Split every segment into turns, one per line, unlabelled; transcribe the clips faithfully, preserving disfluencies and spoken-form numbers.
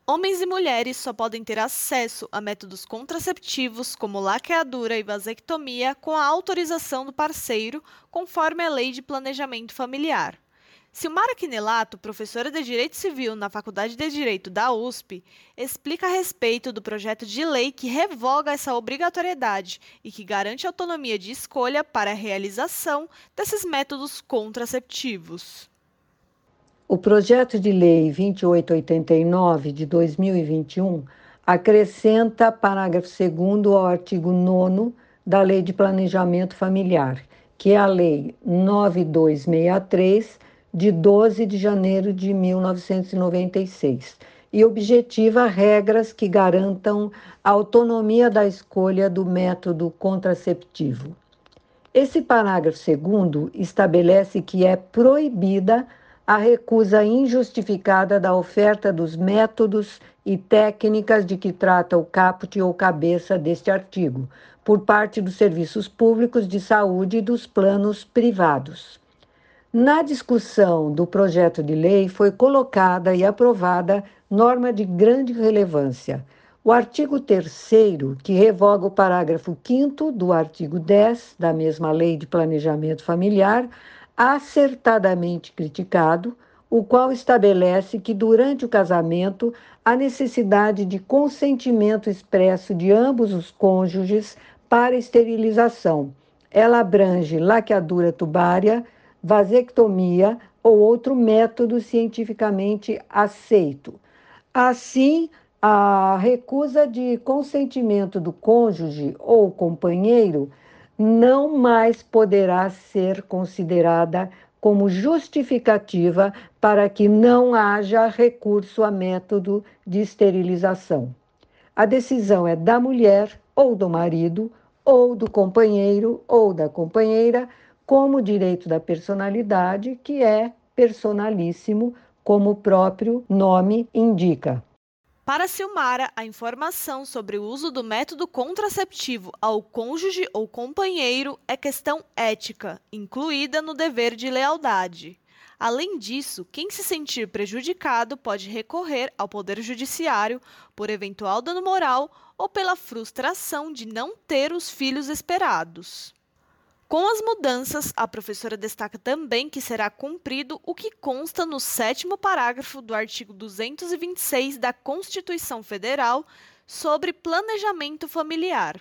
Homens e mulheres só podem ter acesso a métodos contraceptivos como laqueadura e vasectomia com a autorização do parceiro, conforme a Lei de Planejamento Familiar. Silmara Quinelato, professora de Direito Civil na Faculdade de Direito da U S P, explica a respeito do projeto de lei que revoga essa obrigatoriedade e que garante autonomia de escolha para a realização desses métodos contraceptivos.
O projeto de lei vinte e oito oitenta e nove de dois mil e vinte e um acrescenta parágrafo segundo ao artigo nono da Lei de Planejamento Familiar, que é a Lei nove mil duzentos e sessenta e três, de doze de janeiro de mil novecentos e noventa e seis, e objetiva regras que garantam a autonomia da escolha do método contraceptivo. Esse parágrafo segundo estabelece que é proibida a recusa injustificada da oferta dos métodos e técnicas de que trata o caput ou cabeça deste artigo, por parte dos serviços públicos de saúde e dos planos privados. Na discussão do projeto de lei foi colocada e aprovada norma de grande relevância. O artigo terceiro, que revoga o parágrafo quinto do artigo dez da mesma Lei de Planejamento Familiar, acertadamente criticado, o qual estabelece que durante o casamento há necessidade de consentimento expresso de ambos os cônjuges para esterilização. Ela abrange laqueadura tubária, vasectomia ou outro método cientificamente aceito. Assim, a recusa de consentimento do cônjuge ou companheiro não mais poderá ser considerada como justificativa para que não haja recurso a método de esterilização. A decisão é da mulher ou do marido, ou do companheiro ou da companheira, como direito da personalidade, que é personalíssimo, como o próprio nome indica.
Para Silmara, a informação sobre o uso do método contraceptivo ao cônjuge ou companheiro é questão ética, incluída no dever de lealdade. Além disso, quem se sentir prejudicado pode recorrer ao Poder Judiciário por eventual dano moral ou pela frustração de não ter os filhos esperados. Com as mudanças, a professora destaca também que será cumprido o que consta no sétimo parágrafo do artigo duzentos e vinte e seis da Constituição Federal sobre planejamento familiar.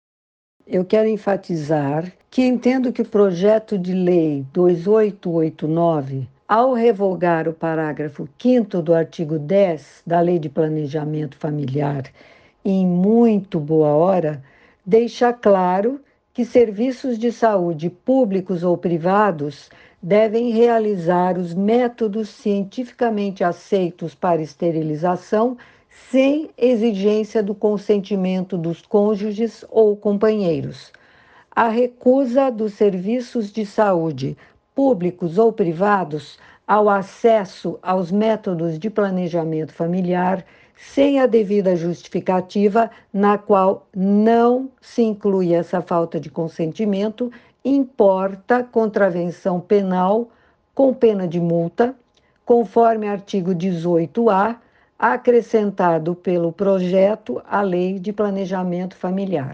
Eu quero enfatizar que entendo que o projeto de lei dois mil oitocentos e oitenta e nove, ao revogar o parágrafo quinto do artigo dez da Lei de Planejamento Familiar, em muito boa hora, deixa claro que serviços de saúde públicos ou privados devem realizar os métodos cientificamente aceitos para esterilização sem exigência do consentimento dos cônjuges ou companheiros. A recusa dos serviços de saúde públicos ou privados ao acesso aos métodos de planejamento familiar sem a devida justificativa, na qual não se inclui essa falta de consentimento, importa contravenção penal com pena de multa, conforme artigo dezoito A, acrescentado pelo projeto à Lei de Planejamento Familiar.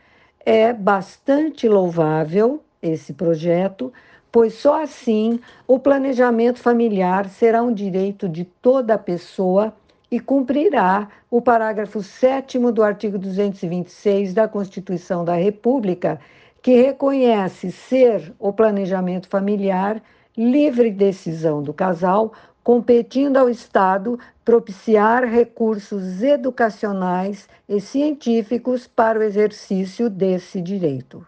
É bastante louvável esse projeto, pois só assim o planejamento familiar será um direito de toda pessoa e cumprirá o parágrafo sétimo do artigo duzentos e vinte e seis da Constituição da República, que reconhece ser o planejamento familiar livre decisão do casal, competindo ao Estado propiciar recursos educacionais e científicos para o exercício desse direito.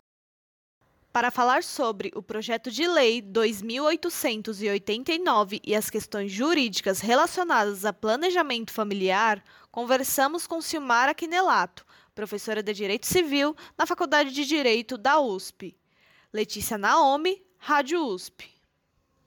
Para falar sobre o projeto de lei dois mil oitocentos e oitenta e nove e as questões jurídicas relacionadas a planejamento familiar, conversamos com Silmara Quinelato, professora de Direito Civil na Faculdade de Direito da U S P. Letícia Naomi, Rádio U S P.